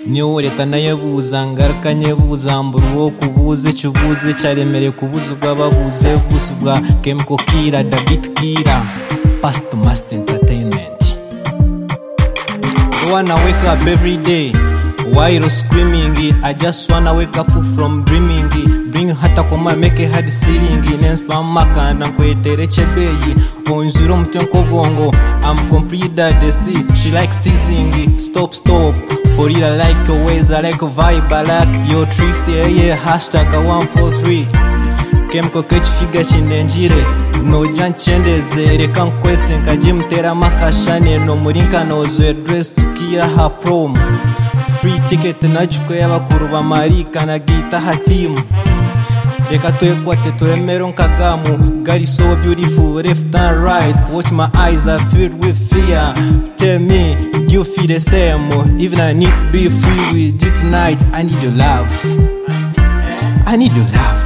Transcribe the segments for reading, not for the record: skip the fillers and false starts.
niyo leta nayo buza ngaruka nyebuza mburu kubuze cyubuze cyaremere kubuza bwababuze busu bwa Chemical Killer David Killer Past Master Entertainment. I wanna wake up every day while screaming. I just wanna wake up from dreaming. Bring hata koma make hard ceiling. Nenspa maka na kwetere chebeyi. Onjuro mtenko bongo. I'm complete that they see. She likes teasing. Stop. For real I like your ways. I like your vibe. I like your tricks. Yeah. Hashtag 143. Chemical Catch Figure chindenjire. No janchendeze reka nkwese nkajimutera makashane no muri nkanozo dress tukira ha prom. Free ticket nachukwe y'abakuru bamarika na gita hatimu. Reka twekwate twemero nkagamu. God is so beautiful left and right. Watch my eyes are filled with fear. Tell me, do you feel the same? Even I need to be free with you tonight. I need your love. I need your love.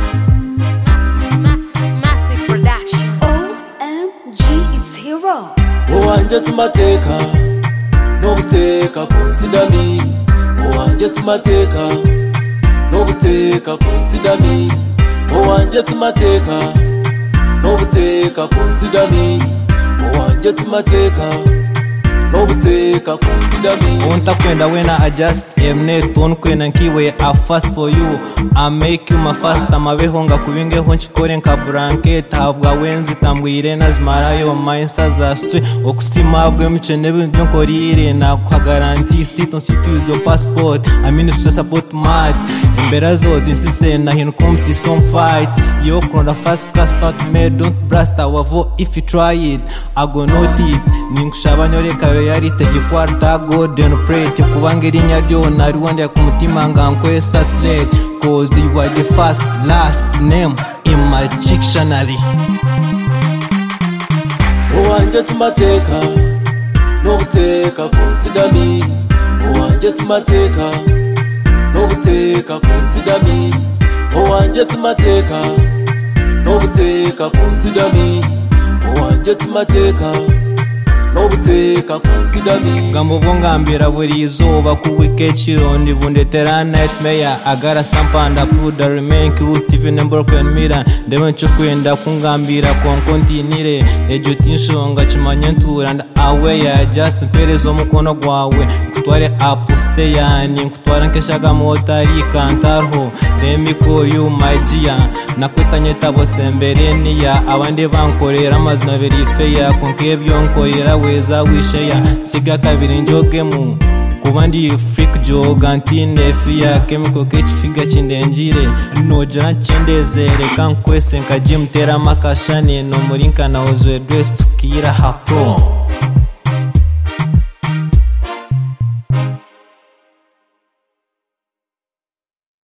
Massive production. OMG, it's Hero. Wanje tumateka no guteka consider me. Wanje tumateka no guteka consider me. Wanje tumateka no guteka consider me. Wanje tumateka no guteka consider me. Won't kwenda when I adjust emnet on kwena nkiwe I fast for you. I make you my fast amabeho ngakubinge ho nchikore nka blanket habwa wenzi tambwire nazimarayo mindsa za stwe okusimabwe mchene byo nkorire na kwa guarantee sit on studio passport. I mean to support mad imbera zozi insise na hino komsi some fight yo kronda fast class fuck me don't blast our vo if you try it I go not it ninkushabanyoreka yarite ikwarta golden plate kubangera inyaryo nari wandi kumutima ngankwesa slate cause you are the first last name in my dictionary. Wanje tumateka no guteka consider me. Wanje tumateka no guteka consider me. Wanje tumateka no guteka consider me. Wanje tumateka no guteka consider me. Ngamubonga mbira buri izuba kuwike chirondi bundetera nightmare. I gotta stamp and put the remain cute even number can mira. Ndebe nchukwenda kungambira kwa kontinire ejo tinshonga chimanye ntura and away just mperezo mukono gwawe kutware up stay yani kutwara nkeshaga motari kantarho let me call you my dear nakwetanye tabo sembere niya abandi bankorera amazina verife ya konkebyo nkorera weza wisheya siga kabiri njogemu kubandi freak jogantine fia Chemical Catch Figure chindenjire no jana chendeze reka nkwese nkajimutera makashane no muri nkanaozwe dress tukira ha pro.